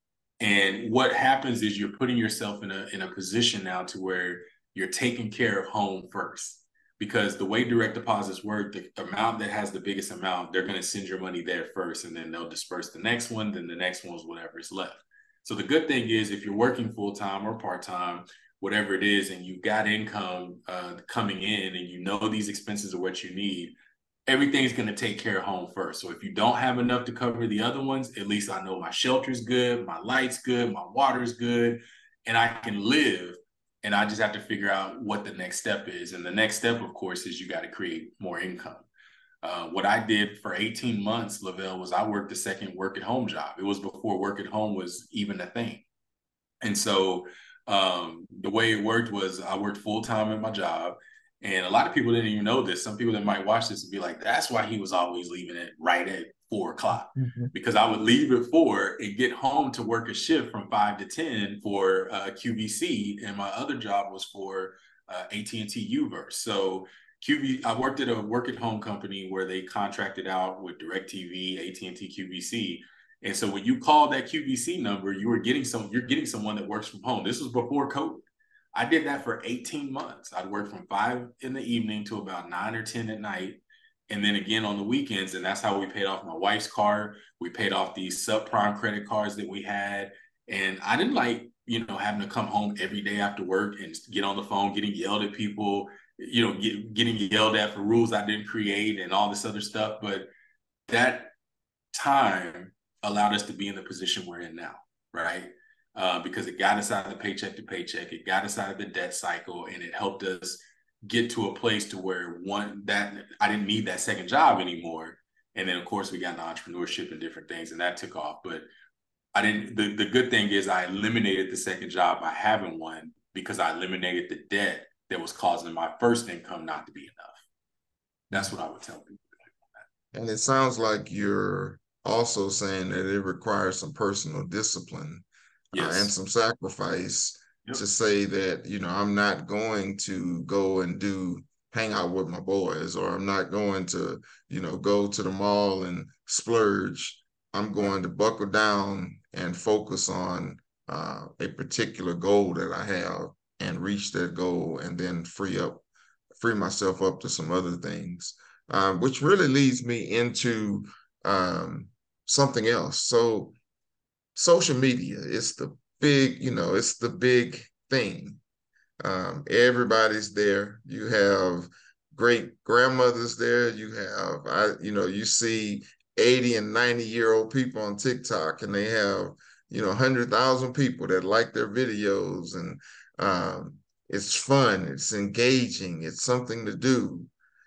And what happens is you're putting yourself in a in a position now to where you're taking care of home first. Because the way direct deposits work, the amount that has the biggest amount, they're going to send your money there first, and then they'll disperse the next one, then the next one's whatever is left. So the good thing is if you're working full-time or part-time, whatever it is, and you've got income uh, coming in and you know these expenses are what you need, everything's going to take care of home first. So if you don't have enough to cover the other ones, at least I know my shelter's good, my light's good, my water's good, and I can live. And I just have to figure out what the next step is. And the next step, of course, is you got to create more income. Uh, what I did for eighteen months, Lavelle, was I worked a second work at home job. It was before work at home was even a thing. And so um, the way it worked was I worked full time at my job. And a lot of people didn't even know this. Some people that might watch this would be like, that's why he was always leaving it right at four o'clock. Mm-hmm. Because I would leave at four and get home to work a shift from five to ten for uh, Q V C. And my other job was for uh, A T and T U-verse. So Q V, I worked at a work at home company where they contracted out with DirecTV, A T and T, Q V C. And so when you called that Q V C number, you were getting some, you're getting someone that works from home. This was before COVID. I did that for eighteen months. I'd work from five in the evening to about nine or ten at night. And then again on the weekends. And that's how we paid off my wife's car. We paid off these subprime credit cards that we had. And I didn't like, you know, having to come home every day after work and get on the phone, getting yelled at people, you know, get, getting yelled at for rules I didn't create and all this other stuff. But that time allowed us to be in the position we're in now, right? Uh, because it got us out of the paycheck to paycheck, it got us out of the debt cycle, and it helped us get to a place to where one that I didn't need that second job anymore. And then of course we got into entrepreneurship and different things, and that took off. But I didn't, the, the good thing is I eliminated the second job by having one, because I eliminated the debt that was causing my first income not to be enough. That's what I would tell people. And it sounds like you're also saying that it requires some personal discipline. Yes. Uh, and some sacrifice. Yep. To say that, you know, I'm not going to go and do hang out with my boys, or I'm not going to, you know, go to the mall and splurge. I'm going to buckle down and focus on uh, a particular goal that I have and reach that goal, and then free up, free myself up to some other things, uh, which really leads me into um, something else. So social media is the big, you know, it's the big thing. Um, everybody's there. You have great grandmothers there. You have, I, you know, you see eighty and ninety year old people on TikTok, and they have, you know, one hundred thousand people that like their videos, and um, it's fun, it's engaging, it's something to do.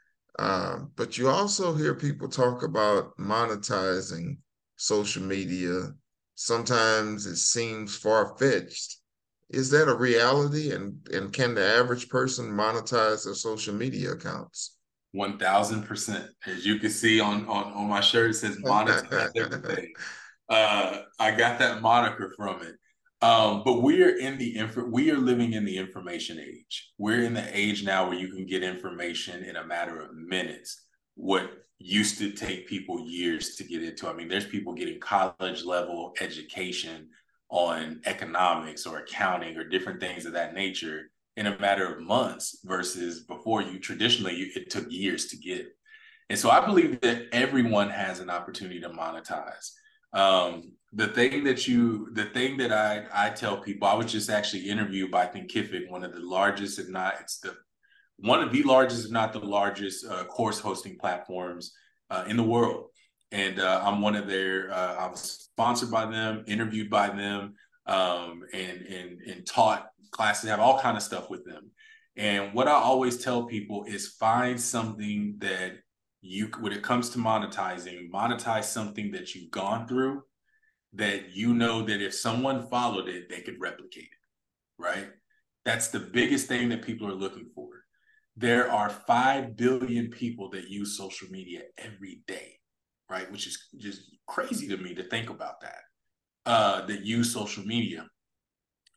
Um, but you also hear people talk about monetizing social media. Sometimes it seems far-fetched. Is that a reality? And, and can the average person monetize their social media accounts? one thousand percent. As you can see on, on, on my shirt, it says monetize everything. Uh, I got that moniker from it. Um, but we are in the inf- we are living in the information age. We're in the age now where you can get information in a matter of minutes. What used to take people years to get into. I mean, there's people getting college level education on economics or accounting or different things of that nature in a matter of months, versus before you traditionally, you, it took years to get. And so I believe that everyone has an opportunity to monetize. Um, the thing that you, the thing that I, I tell people, I was just actually interviewed by Thinkific, one of the largest, if not, it's the one of the largest, if not the largest, uh, course hosting platforms uh, in the world. And uh, I'm one of their, uh, I was sponsored by them, interviewed by them, um, and, and, and taught classes, have all kind of stuff with them. And what I always tell people is find something that you, when it comes to monetizing, monetize something that you've gone through, that you know that if someone followed it, they could replicate it, right? That's the biggest thing that people are looking for. There are five billion people that use social media every day, right? Which is just crazy to me to think about that, uh, that use social media.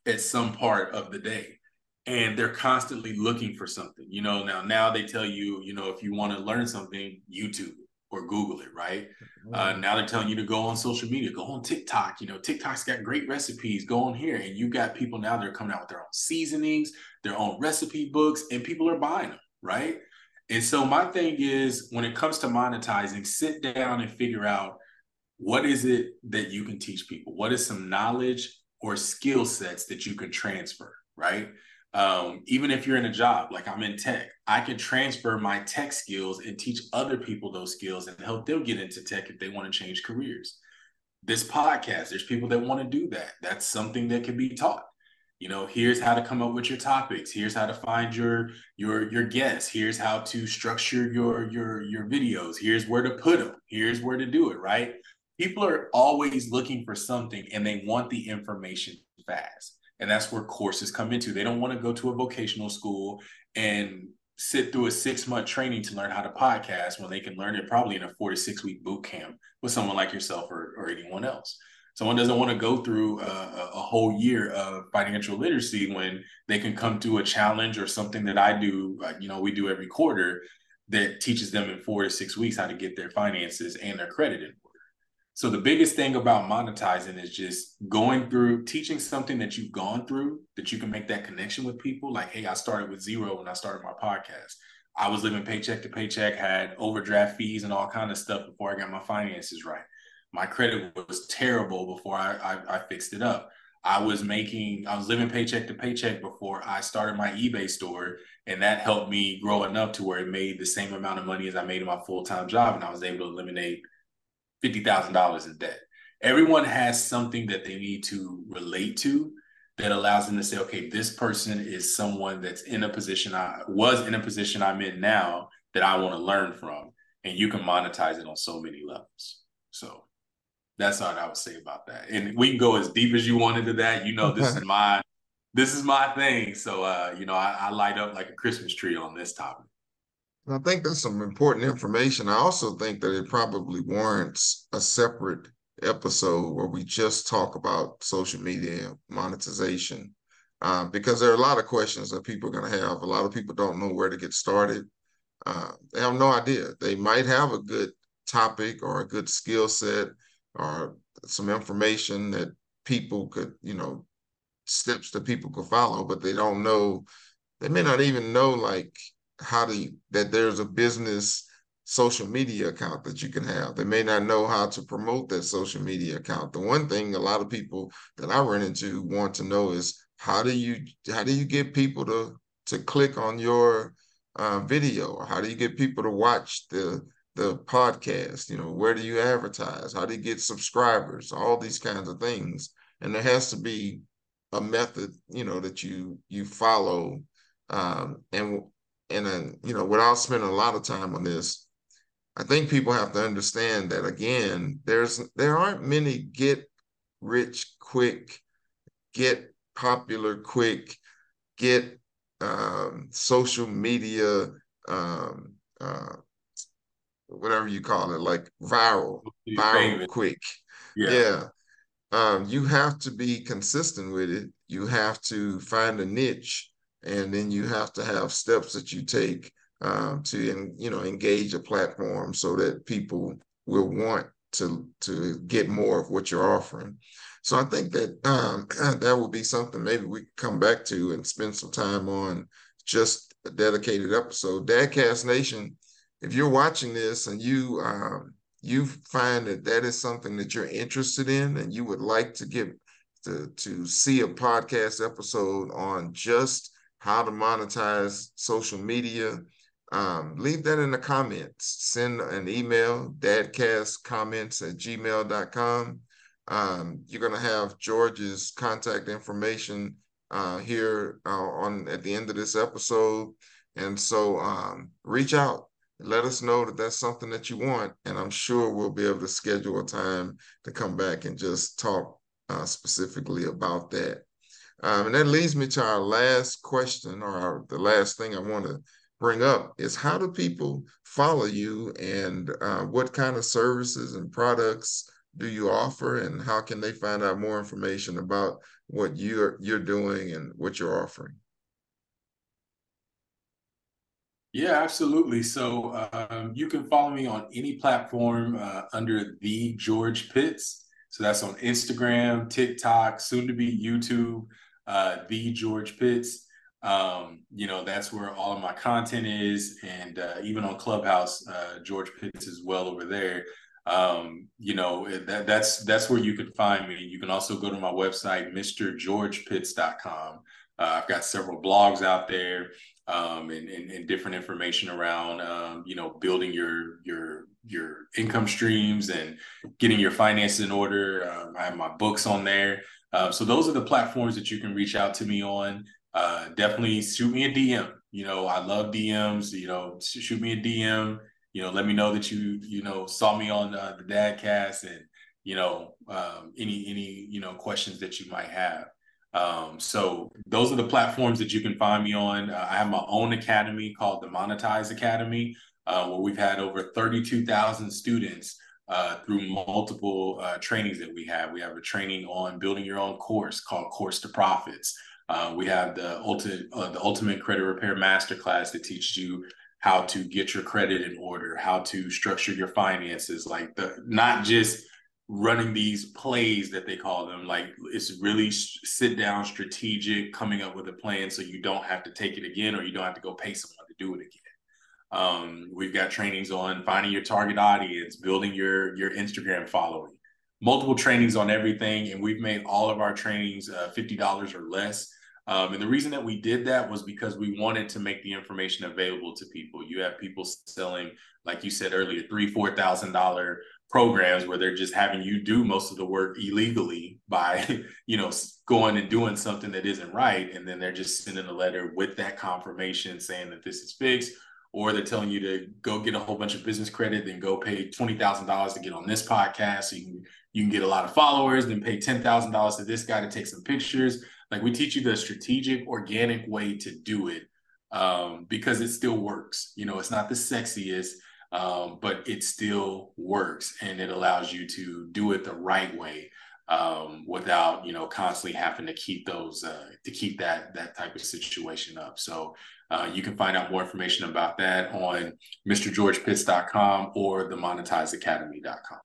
at some part of the day. And they're constantly looking for something. You know, now now they tell you, you know, if you want to learn something, YouTube or Google it, right? Uh, now they're telling you to go on social media, go on TikTok. You know, TikTok's got great recipes. Go on here, and you got people now that are coming out with their own seasonings, their own recipe books, and people are buying them, right? And so my thing is, when it comes to monetizing, sit down and figure out what is it that you can teach people. What is some knowledge or skill sets that you can transfer, right? Um, even if you're in a job, like I'm in tech, I can transfer my tech skills and teach other people those skills and help them get into tech if they want to change careers. This podcast, there's people that want to do that. That's something that can be taught. You know, here's how to come up with your topics. Here's how to find your your your guests. Here's how to structure your your your videos. Here's where to put them. Here's where to do it, right? People are always looking for something, and they want the information fast. And that's where courses come into. They don't want to go to a vocational school and sit through a six-month training to learn how to podcast when they can learn it probably in a four to six-week boot camp with someone like yourself or, or anyone else. Someone doesn't want to go through a, a whole year of financial literacy when they can come to a challenge or something that I do, uh, you know, we do every quarter that teaches them in four to six weeks how to get their finances and their credit in order. So the biggest thing about monetizing is just going through, teaching something that you've gone through, that you can make that connection with people. Like, hey, I started with zero when I started my podcast. I was living paycheck to paycheck, had overdraft fees and all kind of stuff before I got my finances right. My credit was terrible before I, I, I fixed it up. I was making, I was living paycheck to paycheck before I started my eBay store, and that helped me grow enough to where it made the same amount of money as I made in my full-time job, and I was able to eliminate fifty thousand dollars in debt. Everyone has something that they need to relate to that allows them to say, okay, this person is someone that's in a position, I was in a position I'm in now that I want to learn from. And you can monetize it on so many levels. So that's all I would say about that. And we can go as deep as you want into that. You know, this is my, this is my thing. So, uh, you know, I, I light up like a Christmas tree on this topic. I think that's some important information. I also think that it probably warrants a separate episode where we just talk about social media monetization, uh, because there are a lot of questions that people are going to have. A lot of people don't know where to get started. Uh, they have no idea. They might have a good topic or a good skill set or some information that people could, you know, steps that people could follow, but they don't know. They may not even know, like, how to, that there's a business social media account that you can have. They may not know how to promote that social media account. The one thing a lot of people that I run into want to know is how do you how do you get people to to click on your uh, video? Or how do you get people to watch the the podcast? You know, where do you advertise? How do you get subscribers? All these kinds of things. And there has to be a method, you know, that you you follow. Um, and And, uh, you know, without spending a lot of time on this, I think people have to understand that, again, there's there aren't many get rich quick, get popular quick, get um, social media, um, uh, whatever you call it, like viral, viral quick. Yeah. yeah. Um, you have to be consistent with it. You have to find a niche. And then you have to have steps that you take um, to, you know, engage a platform so that people will want to to get more of what you're offering. So I think that um, that will be something maybe we can come back to and spend some time on, just a dedicated episode. Dadcast Nation, if you're watching this and you um, you find that that is something that you're interested in and you would like to get to, to see a podcast episode on just how to monetize social media, um, leave that in the comments. Send an email, dadcastcomments at gmail dot com. Um, you're going to have George's contact information uh, here uh, on at the end of this episode. And so um, reach out. Let us know that that's something that you want. And I'm sure we'll be able to schedule a time to come back and just talk uh, specifically about that. Um, and that leads me to our last question, or our, the last thing I want to bring up is, how do people follow you, and uh, what kind of services and products do you offer, and how can they find out more information about what you're you're doing and what you're offering? Yeah, absolutely. So um, you can follow me on any platform uh, under The George Pitts. So that's on Instagram, TikTok, soon to be YouTube, uh, The George Pitts. Um, you know, that's where all of my content is. And uh, even on Clubhouse, uh, George Pitts as well over there. Um, you know, that, that's that's where you can find me. You can also go to my website, Mr George Pitts dot com. Uh, I've got several blogs out there. Um, and, and, and different information around, um, you know, building your your your income streams and getting your finances in order. Um, I have my books on there. Uh, so those are the platforms that you can reach out to me on. Uh, definitely shoot me a D M. You know, I love D Ms. You know, shoot me a D M. You know, let me know that you you know saw me on uh, the Dadcast, and you know um, any any you know questions that you might have. Um, so those are the platforms that you can find me on. Uh, I have my own academy called the Monetize Academy, uh, where we've had over thirty-two thousand students uh, through multiple uh, trainings that we have. We have a training on building your own course called Course to Profits. Uh, we have the ultimate, uh, the Ultimate Credit Repair Masterclass that teaches you how to get your credit in order, how to structure your finances, like the not just running these plays that they call them. Like, it's really sit down, strategic, coming up with a plan so you don't have to take it again, or you don't have to go pay someone to do it again. Um, we've got trainings on finding your target audience, building your, your Instagram following, multiple trainings on everything. And we've made all of our trainings uh, fifty dollars or less. Um, and the reason that we did that was because we wanted to make the information available to people. You have people selling, like you said earlier, three, four thousand dollar programs where they're just having you do most of the work illegally by, you know, going and doing something that isn't right. And then they're just sending a letter with that confirmation saying that this is fixed, or they're telling you to go get a whole bunch of business credit, then go pay twenty thousand dollars to get on this podcast. So you can, you can get a lot of followers, then pay ten thousand dollars to this guy to take some pictures. Like, we teach you the strategic, organic way to do it, um, because it still works. You know, it's not the sexiest, um, but it still works, and it allows you to do it the right way, um, without, you know, constantly having to keep those, uh, to keep that, that type of situation up. So uh, you can find out more information about that on Mr George Pitts dot com or the Monetize Academy dot com.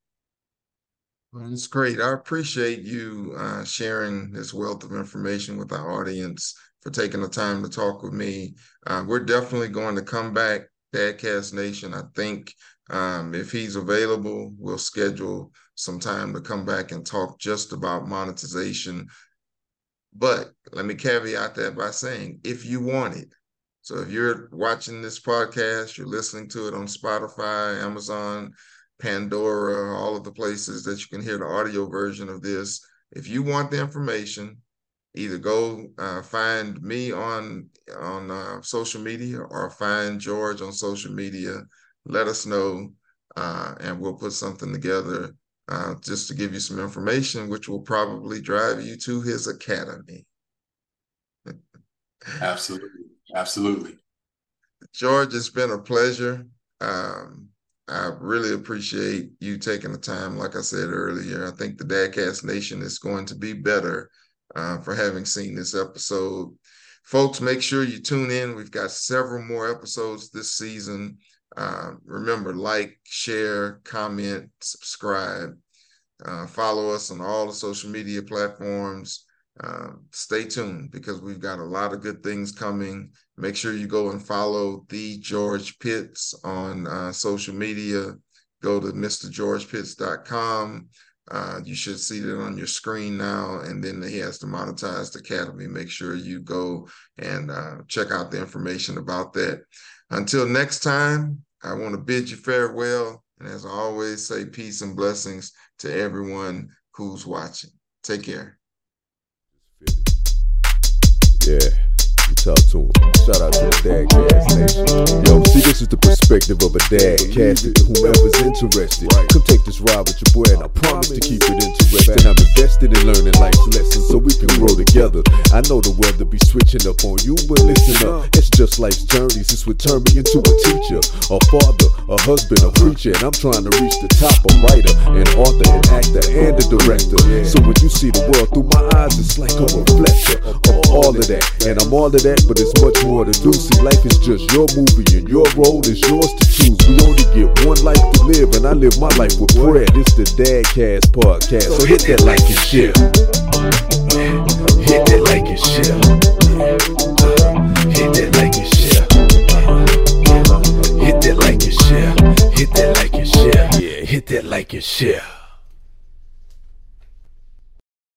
Well, it's great. I appreciate you uh, sharing this wealth of information with our audience, for taking the time to talk with me. Uh, we're definitely going to come back, Dadcast Nation. I think um, if he's available, we'll schedule some time to come back and talk just about monetization. But let me caveat that by saying, if you want it. So if you're watching this podcast, you're listening to it on Spotify, Amazon, Pandora, all of the places that you can hear the audio version of this. If you want the information, either go uh, find me on on uh, social media, or find George on social media. Let us know, uh, and we'll put something together uh, just to give you some information, which will probably drive you to his academy. Absolutely. Absolutely. George, it's been a pleasure. Um, I really appreciate you taking the time. Like I said earlier, I think the Dadcast Nation is going to be better uh, for having seen this episode. Folks, make sure you tune in. We've got several more episodes this season. Uh, remember, like, share, comment, subscribe. Uh, follow us on all the social media platforms. Uh, stay tuned, because we've got a lot of good things coming. Make sure you go and follow The George Pitts on uh, social media. Go to Mr George Pitts dot com. Uh, you should see that on your screen now. And then he has the Monetized Academy. Make sure you go and uh, check out the information about that. Until next time, I want to bid you farewell. And as I always say, peace and blessings to everyone who's watching. Take care. Yeah, you talk to him. Shout out to the Dadcast Nation. Yo, see, this is the perspective. perspective of a dad. Cast it to whomever's interested. Come take this ride with your boy, and I promise to keep it interesting. I'm invested in learning life's lessons so we can grow together. I know the weather be switching up on you, but listen up, it's just life's journeys. This would turn me into a teacher, a father, a husband, a preacher, and I'm trying to reach the top. A writer, an author, an actor, and a director. So when you see the world through my eyes, it's like a reflection of all of that. And I'm all of that, but it's much more to do. See, life is just your movie, and your role is yours to choose. We only get one life to live, and I live my life with prayer. This the Dadcast podcast, so hit that like and share. Hit that like and share. Hit that like and share. Hit that like and share. Hit that like and share. Yeah, hit that like and share.